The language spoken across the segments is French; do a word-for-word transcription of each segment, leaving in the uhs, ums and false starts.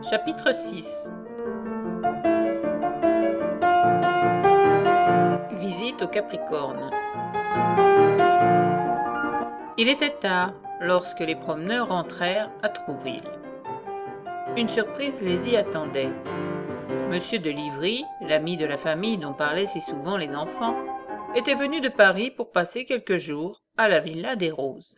Chapitre six. Visite au Capricorne. Il était tard lorsque les promeneurs entrèrent à Trouville. Une surprise les y attendait. Monsieur de Livry, l'ami de la famille dont parlaient si souvent les enfants, était venu de Paris pour passer quelques jours à la villa des Roses.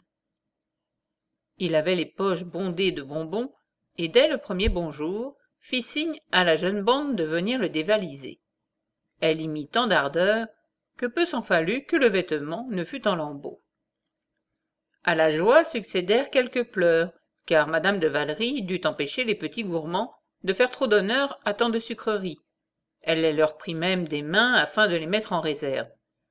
Il avait les poches bondées de bonbons et dès le premier bonjour fit signe à la jeune bande de venir le dévaliser. Elle y mit tant d'ardeur que peu s'en fallut que le vêtement ne fût en lambeaux. À la joie succédèrent quelques pleurs, car madame de Valery dut empêcher les petits gourmands de faire trop d'honneur à tant de sucreries. Elle les leur prit même des mains afin de les mettre en réserve.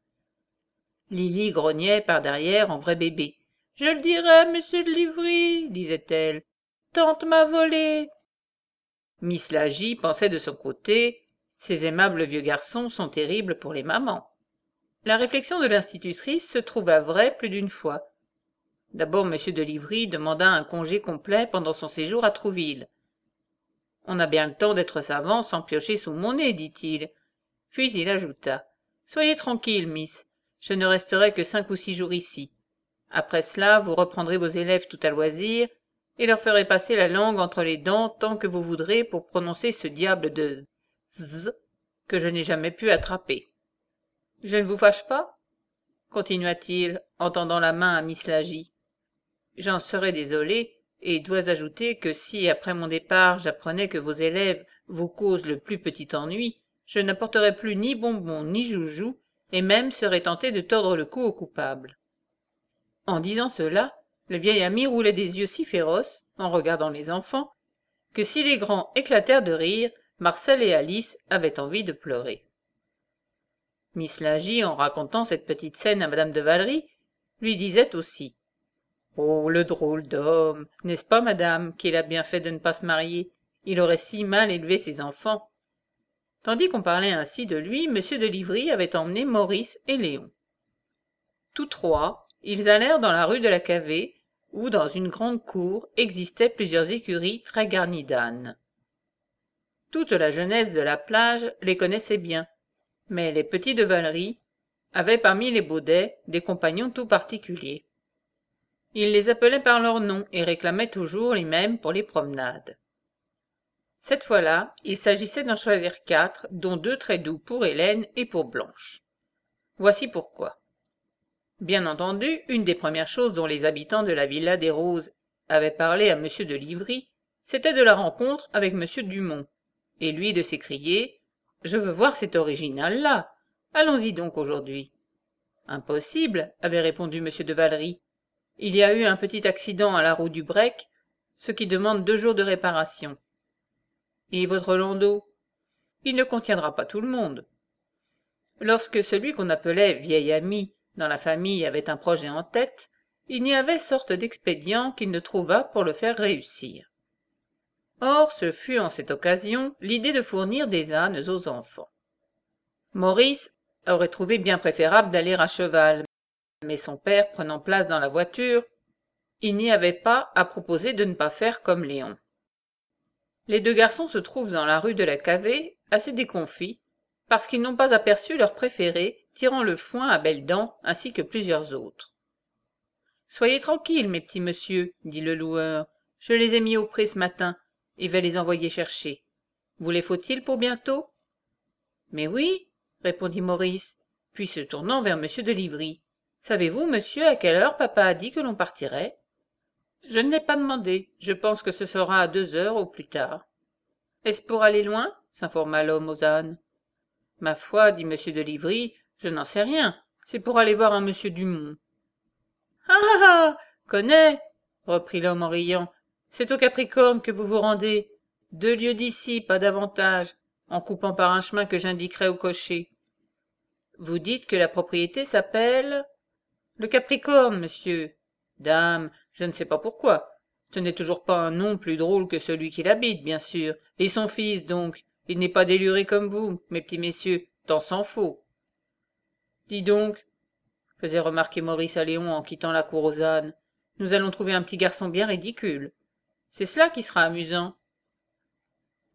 Lily grognait par derrière en vrai bébé. « Je le dirai à monsieur de Livry, disait-elle. Tante m'a volé. » Miss Lagy pensait de son côté. Ces aimables vieux garçons sont terribles pour les mamans. La réflexion de l'institutrice se trouva vraie plus d'une fois. D'abord monsieur de Livry demanda un congé complet pendant son séjour à Trouville. On a bien le temps d'être savant sans piocher sous mon nez, dit-il. Puis il ajouta. Soyez tranquille, miss. Je ne resterai que cinq ou six jours ici. Après cela, vous reprendrez vos élèves tout à loisir et leur ferez passer la langue entre les dents tant que vous voudrez pour prononcer ce diable de z que je n'ai jamais pu attraper. Je ne vous fâche pas? Continua-t-il en tendant la main à Miss Lagy. J'en serais désolé et dois ajouter que si après mon départ j'apprenais que vos élèves vous causent le plus petit ennui, je n'apporterais plus ni bonbons ni joujoux et même serais tenté de tordre le cou au coupable. En disant cela, le vieil ami roulait des yeux si féroces, en regardant les enfants, que si les grands éclatèrent de rire, Marcel et Alice avaient envie de pleurer. Miss Lagy, en racontant cette petite scène à madame de Valery, lui disait aussi « Oh, le drôle d'homme! N'est-ce pas, madame, qu'il a bien fait de ne pas se marier? Il aurait si mal élevé ses enfants. » Tandis qu'on parlait ainsi de lui, monsieur de Livry avait emmené Maurice et Léon. Tous trois, ils allèrent dans la rue de la Cavée, où dans une grande cour existaient plusieurs écuries très garnies d'ânes. Toute la jeunesse de la plage les connaissait bien, mais les petits de Valery avaient parmi les Baudets des compagnons tout particuliers. Ils les appelaient par leur nom et réclamaient toujours les mêmes pour les promenades. Cette fois-là, il s'agissait d'en choisir quatre, dont deux très doux pour Hélène et pour Blanche. Voici pourquoi. Bien entendu, une des premières choses dont les habitants de la villa des Roses avaient parlé à monsieur de Livry, c'était de la rencontre avec monsieur Dumont, et lui de s'écrier « Je veux voir cet original-là. Allons-y donc aujourd'hui. » Impossible, avait répondu monsieur de Valery. Il y a eu un petit accident à la roue du Brec, ce qui demande deux jours de réparation. Et votre landau? Il ne contiendra pas tout le monde. Lorsque celui qu'on appelait vieil ami dans la famille avait un projet en tête, il n'y avait sorte d'expédient qu'il ne trouva pour le faire réussir. Or, ce fut en cette occasion l'idée de fournir des ânes aux enfants. Maurice aurait trouvé bien préférable d'aller à cheval, mais son père prenant place dans la voiture, il n'y avait pas à proposer de ne pas faire comme Léon. Les deux garçons se trouvent dans la rue de la Cavée, assez déconfits, parce qu'ils n'ont pas aperçu leur préféré tirant le foin à belles dents ainsi que plusieurs autres. « Soyez tranquilles, mes petits messieurs, dit le loueur, je les ai mis au pré ce matin et vais les envoyer chercher. Vous les faut-il pour bientôt? »« Mais oui, répondit Maurice, puis se tournant vers monsieur de Livry. Savez-vous, monsieur, à quelle heure papa a dit que l'on partirait? Je ne l'ai pas demandé, je pense que ce sera à deux heures au plus tard. Est-ce pour aller loin? S'informa l'homme aux ânes. Ma foi, dit monsieur de Livry, je n'en sais rien, c'est pour aller voir un monsieur Dumont. Ah ah ah! Connais, reprit l'homme en riant, c'est au Capricorne que vous vous rendez, deux lieues d'ici, pas davantage, en coupant par un chemin que j'indiquerai au cocher. Vous dites que la propriété s'appelle le Capricorne, monsieur. Dame, je ne sais pas pourquoi. Ce n'est toujours pas un nom plus drôle que celui qui l'habite, bien sûr. Et son fils, donc, il n'est pas déluré comme vous, mes petits messieurs, tant s'en faut. Dis donc, faisait remarquer Maurice à Léon en quittant la cour aux ânes, nous allons trouver un petit garçon bien ridicule. C'est cela qui sera amusant.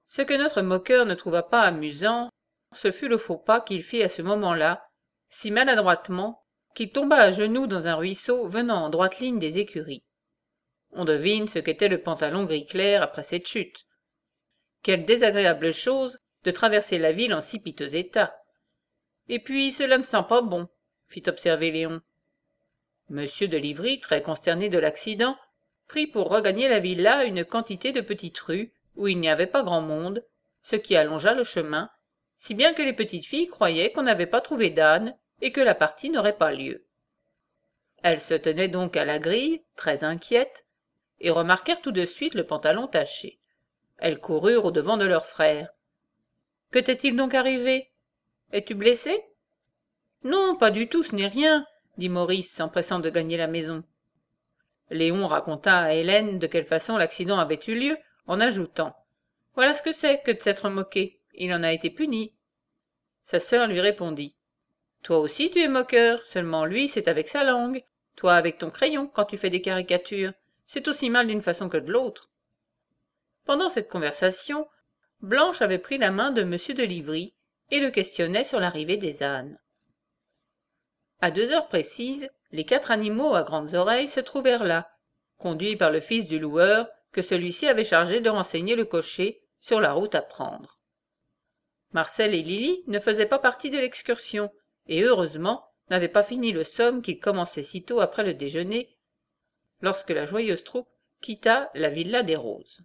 Ce que notre moqueur ne trouva pas amusant, ce fut le faux pas qu'il fit à ce moment-là, si maladroitement, qu'il tomba à genoux dans un ruisseau venant en droite ligne des écuries. On devine ce qu'était le pantalon gris clair après cette chute. Quelle désagréable chose de traverser la ville en si piteux état. Et puis cela ne sent pas bon, fit observer Léon. Monsieur de Livry, très consterné de l'accident, prit pour regagner la villa une quantité de petites rues où il n'y avait pas grand monde, ce qui allongea le chemin, si bien que les petites filles croyaient qu'on n'avait pas trouvé d'âne et que la partie n'aurait pas lieu. Elles se tenaient donc à la grille, très inquiètes, et remarquèrent tout de suite le pantalon taché. Elles coururent au-devant de leur frère. « Que t'est-il donc arrivé? Es-tu blessé ?»« Non, pas du tout, ce n'est rien, » dit Maurice, s'empressant de gagner la maison. Léon raconta à Hélène de quelle façon l'accident avait eu lieu, en ajoutant « Voilà ce que c'est que de s'être moqué, il en a été puni. » Sa sœur lui répondit « Toi aussi tu es moqueur, seulement lui c'est avec sa langue, toi avec ton crayon quand tu fais des caricatures, c'est aussi mal d'une façon que de l'autre. » Pendant cette conversation, Blanche avait pris la main de monsieur de Livry et le questionnait sur l'arrivée des ânes. À deux heures précises, les quatre animaux à grandes oreilles se trouvèrent là, conduits par le fils du loueur que celui-ci avait chargé de renseigner le cocher sur la route à prendre. Marcel et Lily ne faisaient pas partie de l'excursion et heureusement n'avaient pas fini le somme qu'ils commençaient sitôt après le déjeuner, lorsque la joyeuse troupe quitta la villa des Roses.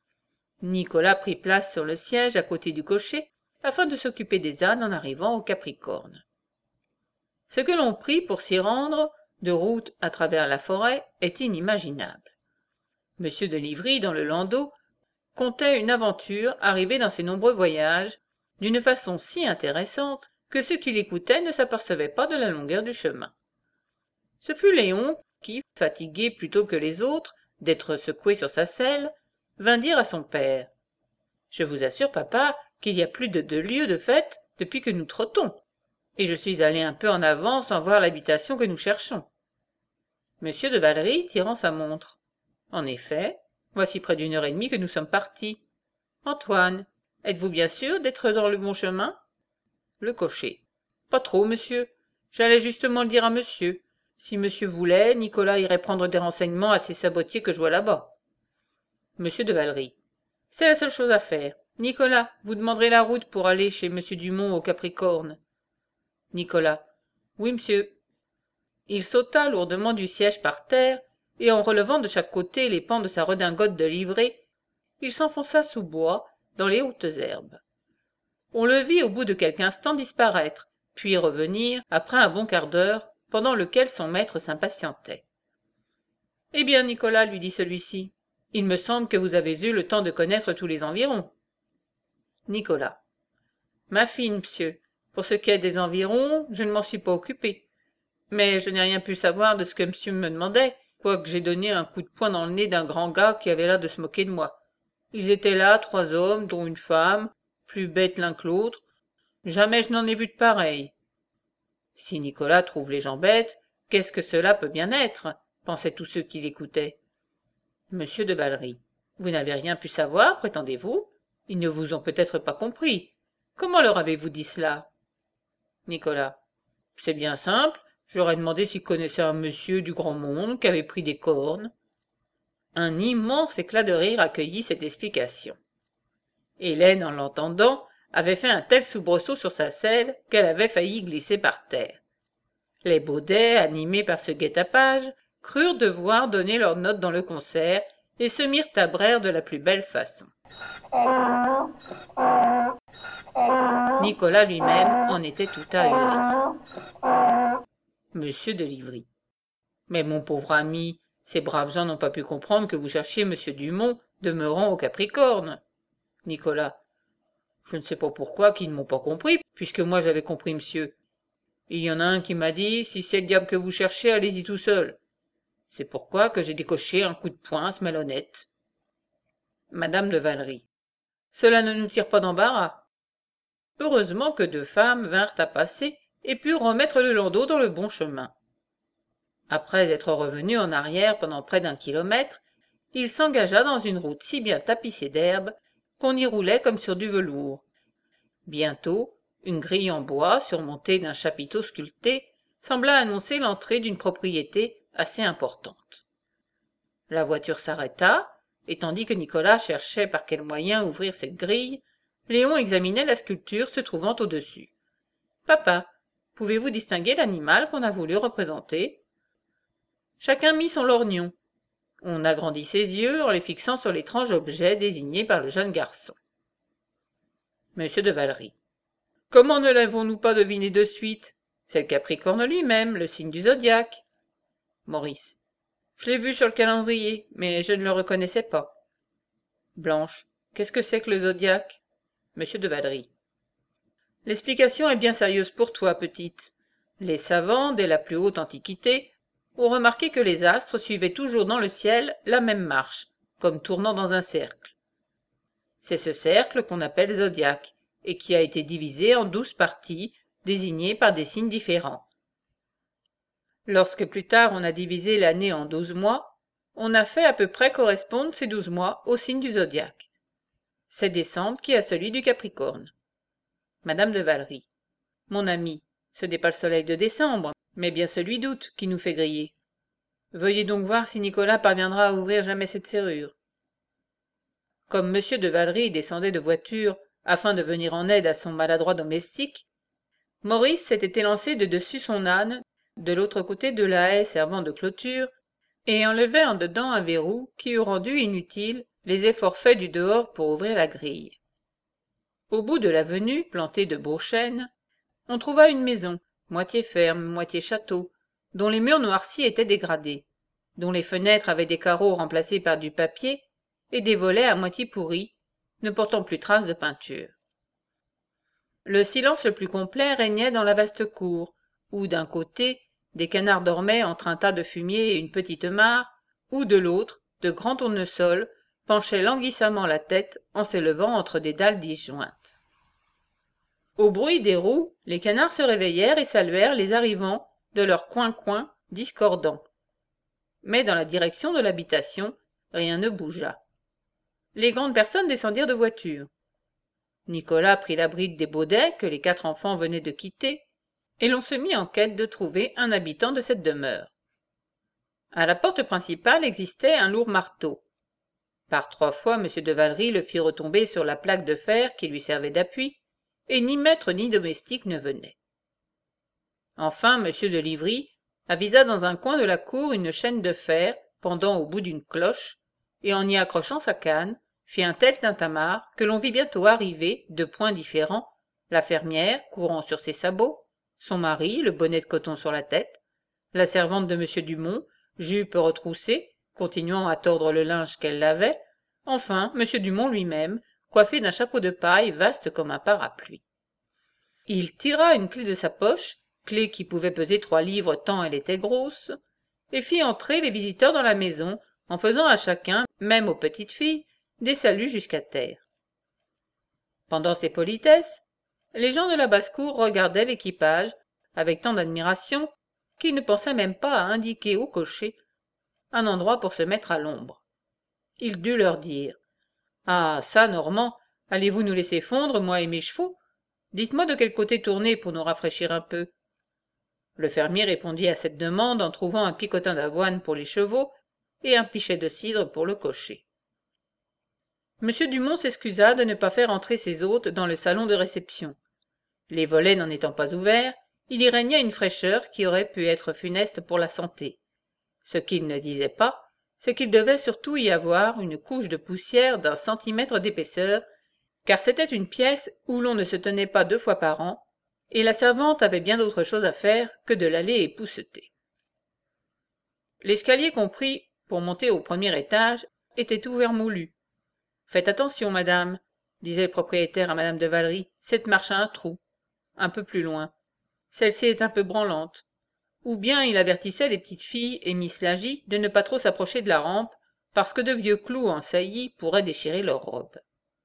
Nicolas prit place sur le siège à côté du cocher afin de s'occuper des ânes en arrivant au Capricorne. Ce que l'on prit pour s'y rendre, de route à travers la forêt, est inimaginable. Monsieur de Livry, dans le landau, contait une aventure arrivée dans ses nombreux voyages, d'une façon si intéressante que ceux qui l'écoutaient ne s'apercevaient pas de la longueur du chemin. Ce fut Léon qui, fatigué plutôt que les autres d'être secoué sur sa selle, vint dire à son père « Je vous assure, papa, qu'il y a plus de deux lieues de fait depuis que nous trottons, et je suis allé un peu en avant sans voir l'habitation que nous cherchons. » Monsieur de Valery tirant sa montre. « En effet, voici près d'une heure et demie que nous sommes partis. Antoine, êtes-vous bien sûr d'être dans le bon chemin ?» Le cocher. « Pas trop, monsieur. J'allais justement le dire à monsieur. Si monsieur voulait, Nicolas irait prendre des renseignements à ces sabotiers que je vois là-bas. » Monsieur de Valery. « C'est la seule chose à faire. Nicolas, vous demanderez la route pour aller chez monsieur Dumont au Capricorne. » Nicolas. « Oui, monsieur. » Il sauta lourdement du siège par terre, et en relevant de chaque côté les pans de sa redingote de livrée, il s'enfonça sous bois, dans les hautes herbes. On le vit au bout de quelques instants disparaître, puis revenir, après un bon quart d'heure, pendant lequel son maître s'impatientait. « Eh bien, Nicolas, lui dit celui-ci, il me semble que vous avez eu le temps de connaître tous les environs. » Nicolas. « Ma fille, monsieur, pour ce qui est des environs, je ne m'en suis pas occupé. Mais je n'ai rien pu savoir de ce que monsieur me demandait, quoique j'ai donné un coup de poing dans le nez d'un grand gars qui avait l'air de se moquer de moi. Ils étaient là, trois hommes, dont une femme, plus bêtes l'un que l'autre. Jamais je n'en ai vu de pareil. » Si Nicolas trouve les gens bêtes, qu'est-ce que cela peut bien être, pensaient tous ceux qui l'écoutaient. Monsieur de Valery. « Vous n'avez rien pu savoir, prétendez-vous? Ils ne vous ont peut-être pas compris. Comment leur avez-vous dit cela? » Nicolas. « C'est bien simple. Je leur ai demandé s'ils connaissaient un monsieur du grand monde qui avait pris des cornes. » Un immense éclat de rire accueillit cette explication. Hélène, en l'entendant, avait fait un tel soubresaut sur sa selle qu'elle avait failli glisser par terre. Les Baudets, animés par ce guet-apage, crurent devoir donner leur note dans le concert et se mirent à braire de la plus belle façon. Nicolas lui-même en était tout ahuri. Monsieur de Livry. « Mais mon pauvre ami, ces braves gens n'ont pas pu comprendre que vous cherchiez monsieur Dumont, demeurant au Capricorne. » Nicolas. « Je ne sais pas pourquoi qu'ils ne m'ont pas compris, puisque moi j'avais compris monsieur. Il y en a un qui m'a dit, si c'est le diable que vous cherchez, allez-y tout seul. C'est pourquoi que j'ai décoché un coup de poing à ce malhonnête. » Madame de Valery. « Cela ne nous tire pas d'embarras. » Heureusement que deux femmes vinrent à passer et purent remettre le landau dans le bon chemin. Après être revenu en arrière pendant près d'un kilomètre, il s'engagea dans une route si bien tapissée d'herbe qu'on y roulait comme sur du velours. Bientôt, une grille en bois, surmontée d'un chapiteau sculpté, sembla annoncer l'entrée d'une propriété assez importante. La voiture s'arrêta, et tandis que Nicolas cherchait par quel moyen ouvrir cette grille, Léon examinait la sculpture se trouvant au-dessus. « Papa, pouvez-vous distinguer l'animal qu'on a voulu représenter ?» Chacun mit son lorgnon. On agrandit ses yeux en les fixant sur l'étrange objet désigné par le jeune garçon. Monsieur de Valery. « Comment ne l'avons-nous pas deviné de suite? C'est le Capricorne lui-même, le signe du zodiaque. » Maurice. « Je l'ai vu sur le calendrier, mais je ne le reconnaissais pas. » Blanche. « Qu'est-ce que c'est que le zodiaque? » Monsieur de Valery. « L'explication est bien sérieuse pour toi, petite. Les savants, dès la plus haute antiquité, ont remarqué que les astres suivaient toujours dans le ciel la même marche, comme tournant dans un cercle. C'est ce cercle qu'on appelle zodiaque, et qui a été divisé en douze parties, désignées par des signes différents. Lorsque plus tard on a divisé l'année en douze mois, on a fait à peu près correspondre ces douze mois au signe du zodiaque. C'est décembre qui a celui du Capricorne. Madame de Valery. Mon ami, ce n'est pas le soleil de décembre, mais bien celui d'août qui nous fait griller. Veuillez donc voir si Nicolas parviendra à ouvrir jamais cette serrure. Comme Monsieur de Valery descendait de voiture afin de venir en aide à son maladroit domestique, Maurice s'était élancé de dessus son âne, de l'autre côté de la haie servant de clôture, et enlevait en dedans un verrou qui eût rendu inutiles les efforts faits du dehors pour ouvrir la grille. Au bout de l'avenue, plantée de beaux chênes, on trouva une maison, moitié ferme, moitié château, dont les murs noircis étaient dégradés, dont les fenêtres avaient des carreaux remplacés par du papier, et des volets à moitié pourris, ne portant plus trace de peinture. Le silence le plus complet régnait dans la vaste cour, où d'un côté, des canards dormaient entre un tas de fumier et une petite mare, où de l'autre, de grands tournesols penchaient languissamment la tête en s'élevant entre des dalles disjointes. Au bruit des roues, les canards se réveillèrent et saluèrent les arrivants de leurs coin-coin discordants. Mais dans la direction de l'habitation, rien ne bougea. Les grandes personnes descendirent de voiture. Nicolas prit la bride des Baudets que les quatre enfants venaient de quitter, et l'on se mit en quête de trouver un habitant de cette demeure. À la porte principale existait un lourd marteau. Par trois fois, M. de Valery le fit retomber sur la plaque de fer qui lui servait d'appui, et ni maître ni domestique ne venait. Enfin, M. de Livry avisa dans un coin de la cour une chaîne de fer pendant au bout d'une cloche, et en y accrochant sa canne, fit un tel tintamarre que l'on vit bientôt arriver, de points différents, la fermière courant sur ses sabots, son mari, le bonnet de coton sur la tête, la servante de M. Dumont, jupe retroussée, continuant à tordre le linge qu'elle lavait, enfin M. Dumont lui-même, coiffé d'un chapeau de paille vaste comme un parapluie. Il tira une clé de sa poche, clé qui pouvait peser trois livres tant elle était grosse, et fit entrer les visiteurs dans la maison, en faisant à chacun, même aux petites filles, des saluts jusqu'à terre. Pendant ces politesses, les gens de la basse-cour regardaient l'équipage avec tant d'admiration qu'ils ne pensaient même pas à indiquer au cocher un endroit pour se mettre à l'ombre. Il dut leur dire « Ah, ça, Normand, allez-vous nous laisser fondre, moi et mes chevaux? Dites-moi de quel côté tourner pour nous rafraîchir un peu. » Le fermier répondit à cette demande en trouvant un picotin d'avoine pour les chevaux et un pichet de cidre pour le cocher. M. Dumont s'excusa de ne pas faire entrer ses hôtes dans le salon de réception. Les volets n'en étant pas ouverts, il y régnait une fraîcheur qui aurait pu être funeste pour la santé. Ce qu'il ne disait pas, c'est qu'il devait surtout y avoir une couche de poussière d'un centimètre d'épaisseur, car c'était une pièce où l'on ne se tenait pas deux fois par an, et la servante avait bien d'autre chose à faire que de l'aller épousseter. L'escalier compris pour monter au premier étage était tout vermoulu. « Faites attention, madame, » disait le propriétaire à madame de Valery, « cette marche a un trou. Un peu plus loin. Celle-ci est un peu branlante. » Ou bien il avertissait les petites filles et Miss Lagy de ne pas trop s'approcher de la rampe, parce que de vieux clous en saillie pourraient déchirer leurs robes.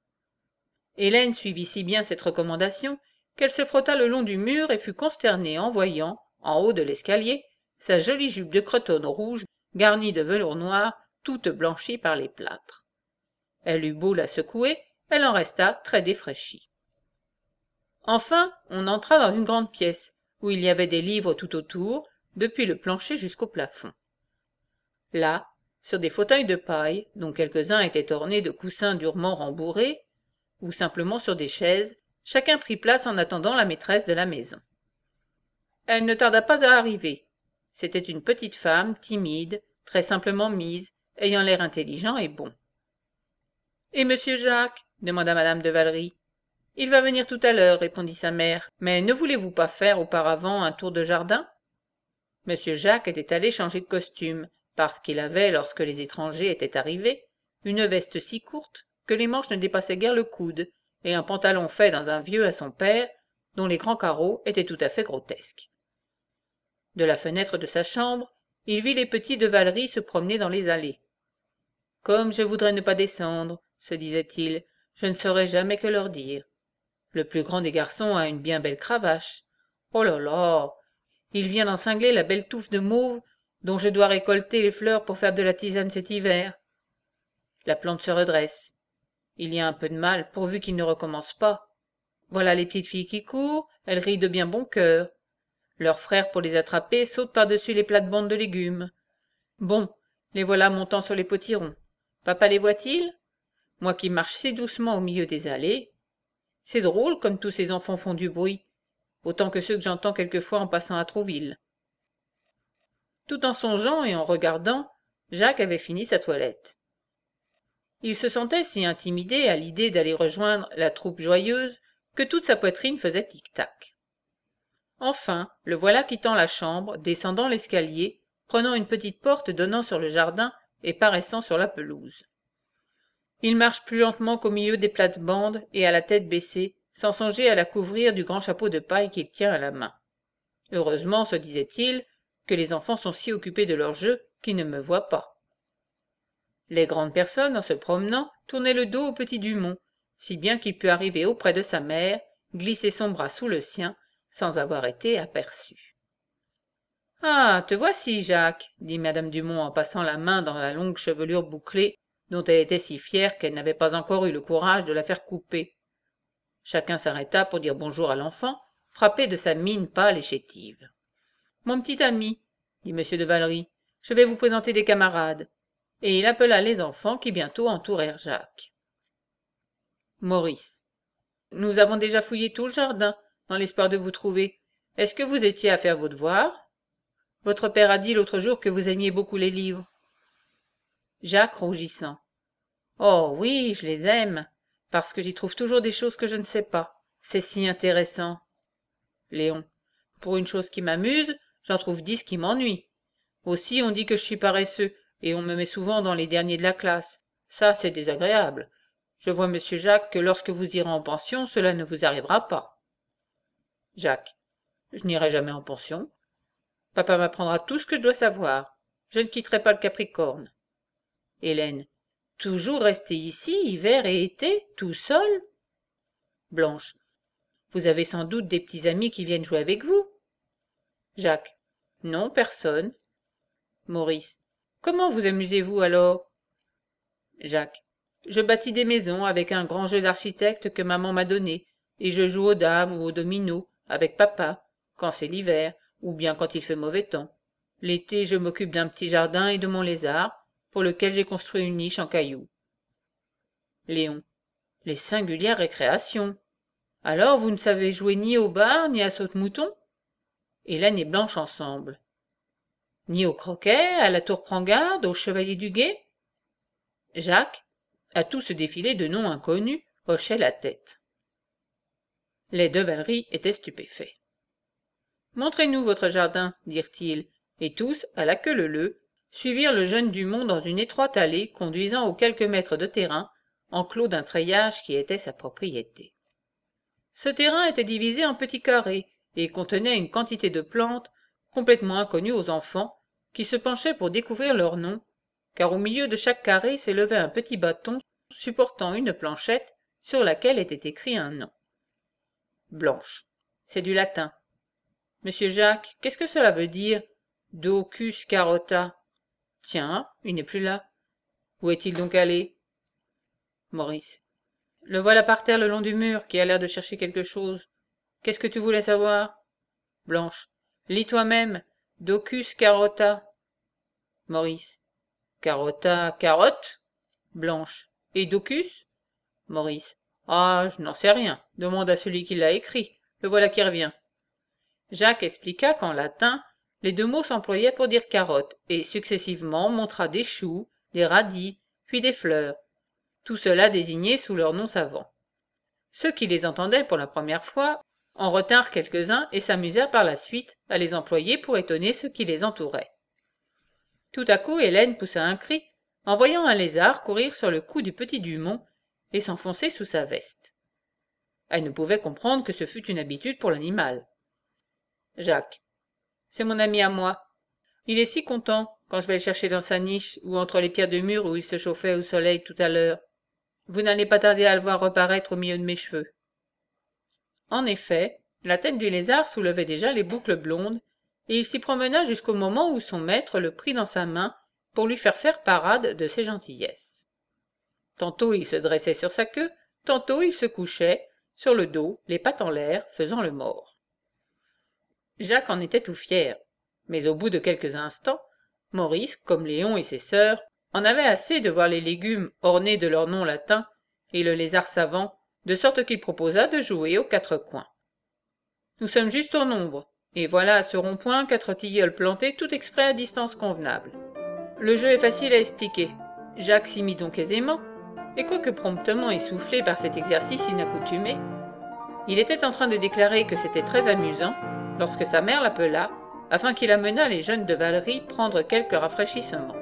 Hélène suivit si bien cette recommandation qu'elle se frotta le long du mur et fut consternée en voyant, en haut de l'escalier, sa jolie jupe de cretonne rouge garnie de velours noir, toute blanchie par les plâtres. Elle eut beau la secouer, Elle en resta très défraîchie. Enfin, on entra dans une grande pièce, où il y avait des livres tout autour, depuis le plancher jusqu'au plafond. Là, sur des fauteuils de paille, dont quelques-uns étaient ornés de coussins durement rembourrés, ou simplement sur des chaises, chacun prit place en attendant la maîtresse de la maison. Elle ne tarda pas à arriver. C'était une petite femme, timide, très simplement mise, ayant l'air intelligent et bon. « Et monsieur Jacques ?» demanda madame de Valery. « Il va venir tout à l'heure, répondit sa mère. Mais ne voulez-vous pas faire auparavant un tour de jardin ?» Monsieur Jacques était allé changer de costume, parce qu'il avait, lorsque les étrangers étaient arrivés, une veste si courte que les manches ne dépassaient guère le coude, et un pantalon fait dans un vieux à son père, dont les grands carreaux étaient tout à fait grotesques. De la fenêtre de sa chambre, il vit les petits de Valery se promener dans les allées. « Comme je voudrais ne pas descendre, » se disait-il, « je ne saurais jamais que leur dire. Le plus grand des garçons a une bien belle cravache. Oh là là, il vient d'ensangler la belle touffe de mauve dont je dois récolter les fleurs pour faire de la tisane cet hiver. La plante se redresse. Il y a un peu de mal, pourvu qu'il ne recommence pas. Voilà les petites filles qui courent, elles rient de bien bon cœur. Leurs frères, pour les attraper, sautent par-dessus les plates-bandes de légumes. Bon, les voilà montant sur les potirons. Papa les voit-il? Moi qui marche si doucement au milieu des allées. C'est drôle comme tous ces enfants font du bruit, autant que ceux que j'entends quelquefois en passant à Trouville. » Tout en songeant et en regardant, Jacques avait fini sa toilette. Il se sentait si intimidé à l'idée d'aller rejoindre la troupe joyeuse que toute sa poitrine faisait tic-tac. Enfin, le voilà quittant la chambre, descendant l'escalier, prenant une petite porte donnant sur le jardin et paraissant sur la pelouse. Il marche plus lentement qu'au milieu des plates-bandes et à la tête baissée, sans songer à la couvrir du grand chapeau de paille qu'il tient à la main. Heureusement, se disait-il, que les enfants sont si occupés de leur jeu qu'ils ne me voient pas. Les grandes personnes, en se promenant, tournaient le dos au petit Dumont, si bien qu'il put arriver auprès de sa mère, glisser son bras sous le sien, sans avoir été aperçu. « Ah, te voici, Jacques, » dit madame Dumont en passant la main dans la longue chevelure bouclée, dont elle était si fière qu'elle n'avait pas encore eu le courage de la faire couper. Chacun s'arrêta pour dire bonjour à l'enfant, frappé de sa mine pâle et chétive. « Mon petit ami, » dit monsieur de Valery, « je vais vous présenter des camarades. » Et il appela les enfants qui bientôt entourèrent Jacques. Maurice. « Nous avons déjà fouillé tout le jardin, dans l'espoir de vous trouver. Est-ce que vous étiez à faire vos devoirs? Votre père a dit l'autre jour que vous aimiez beaucoup les livres. » Jacques rougissant. « Oh oui, je les aime, parce que j'y trouve toujours des choses que je ne sais pas. C'est si intéressant. » Léon. « Pour une chose qui m'amuse, j'en trouve dix qui m'ennuient. Aussi on dit que je suis paresseux, et on me met souvent dans les derniers de la classe. Ça, c'est désagréable. Je vois, monsieur Jacques, que lorsque vous irez en pension, cela ne vous arrivera pas. » Jacques. « Je n'irai jamais en pension. Papa m'apprendra tout ce que je dois savoir. Je ne quitterai pas le Capricorne. » Hélène. « Toujours rester ici, hiver et été, tout seul? » Blanche. « Vous avez sans doute des petits amis qui viennent jouer avec vous? » Jacques. « Non, personne. » Maurice. « Comment vous amusez-vous alors? » Jacques. « Je bâtis des maisons avec un grand jeu d'architecte que maman m'a donné, et je joue aux dames ou aux dominos avec papa, quand c'est l'hiver, ou bien quand il fait mauvais temps. L'été, je m'occupe d'un petit jardin et de mon lézard, pour lequel j'ai construit une niche en cailloux. Léon. « Les singulières récréations. Alors vous ne savez jouer ni au bar, ni à saute-mouton? » Hélène et Blanche ensemble. « Ni au croquet, à la tour prends-garde, au chevalier du guet? » Jacques, à tout ce défilé de noms inconnus, hochait la tête. Les de Valery étaient stupéfaits. « Montrez-nous votre jardin, dirent-ils, et tous, à la queue leu-leu, suivirent le jeune Dumont dans une étroite allée conduisant aux quelques mètres de terrain, enclos d'un treillage qui était sa propriété. Ce terrain était divisé en petits carrés et contenait une quantité de plantes complètement inconnues aux enfants, qui se penchaient pour découvrir leur nom, car au milieu de chaque carré s'élevait un petit bâton supportant une planchette sur laquelle était écrit un nom. Blanche. C'est du latin. Monsieur Jacques, qu'est-ce que cela veut dire? Docus carota. Tiens, il n'est plus là. Où est-il donc allé? Maurice. Le voilà par terre le long du mur, qui a l'air de chercher quelque chose. Qu'est-ce que tu voulais savoir? Blanche. Lis toi-même. Docus carota. Maurice. Carota, carotte? Blanche. Et docus? Maurice. Ah, je n'en sais rien. Demande à celui qui l'a écrit. Le voilà qui revient. Jacques expliqua qu'en latin, les deux mots s'employaient pour dire carotte, et successivement montra des choux, des radis, puis des fleurs. Tout cela désigné sous leurs noms savants. Ceux qui les entendaient pour la première fois en retinrent quelques-uns et s'amusèrent par la suite à les employer pour étonner ceux qui les entouraient. Tout à coup Hélène poussa un cri en voyant un lézard courir sur le cou du petit Dumont et s'enfoncer sous sa veste. Elle ne pouvait comprendre que ce fût une habitude pour l'animal. Jacques. C'est mon ami à moi. Il est si content quand je vais le chercher dans sa niche ou entre les pierres de mur où il se chauffait au soleil tout à l'heure. Vous n'allez pas tarder à le voir reparaître au milieu de mes cheveux. En effet, la tête du lézard soulevait déjà les boucles blondes, et il s'y promena jusqu'au moment où son maître le prit dans sa main pour lui faire faire parade de ses gentillesses. Tantôt il se dressait sur sa queue, tantôt il se couchait, sur le dos, les pattes en l'air, faisant le mort. Jacques en était tout fier, mais au bout de quelques instants, Maurice, comme Léon et ses sœurs, en avait assez de voir les légumes ornés de leurs noms latins et le lézard savant, de sorte qu'il proposa de jouer aux quatre coins. Nous sommes juste au nombre, et voilà à ce rond-point quatre tilleuls plantés tout exprès à distance convenable. Le jeu est facile à expliquer. Jacques s'y mit donc aisément, et quoique promptement essoufflé par cet exercice inaccoutumé, il était en train de déclarer que c'était très amusant, lorsque sa mère l'appela, afin qu'il amenât les jeunes de Valery prendre quelque rafraîchissement.